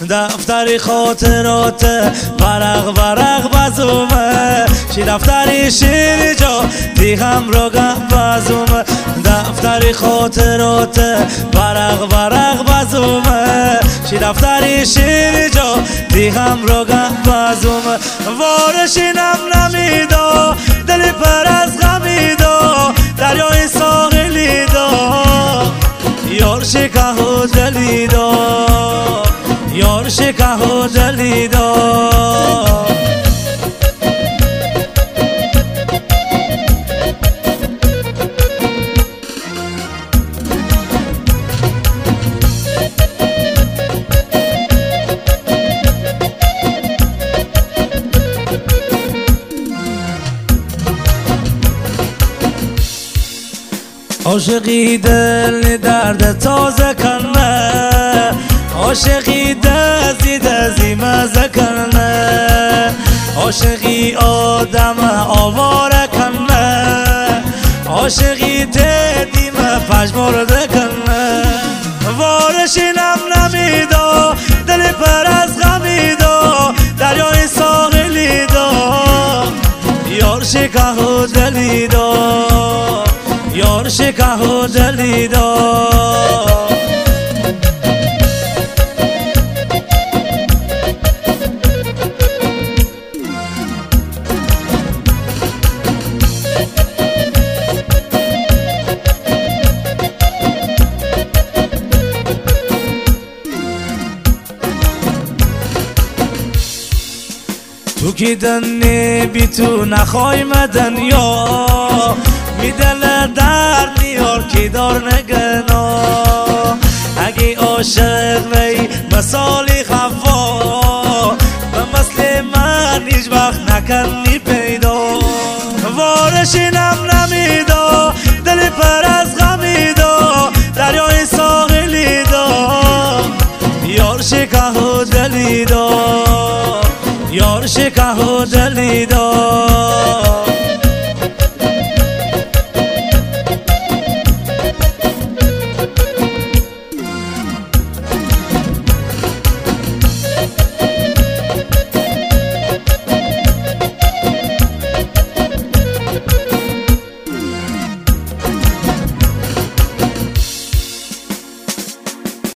دفتر خاطرات ورق ورق بزومه شی دفتر شیر جا دیگم رو گم بزومه دفتر خاطرات ورق ورق بزومه شی دفتر شیر جا دیگم رو گم بزومه وارشینم نمیدا دلی پر از غمیدا دریای ساحلی دا یار شکه و دلی دا یار شکه و دلی دا عاشقی دل درد تازه کنه عاشقی دزی مزه کنه عاشقی آدم آواره کنه عاشقی تدیم پشمرده کنه وارشینم نمیدا دل پر از غمیدا دریای ساحلی دا یار شکه و دلی دا یار شکه و دلی دا تو که دنی بی تو نخوای مدن یا میدل در نیار که دار نگنا اگه عاشق وی مثالی خوا و مثل من هیچ وقت نکنی پیدا وارشینم نمیدا دل پر از غمیدا دریای ساحلی دا یار شکه و دلی دا یار شکه و دلی دا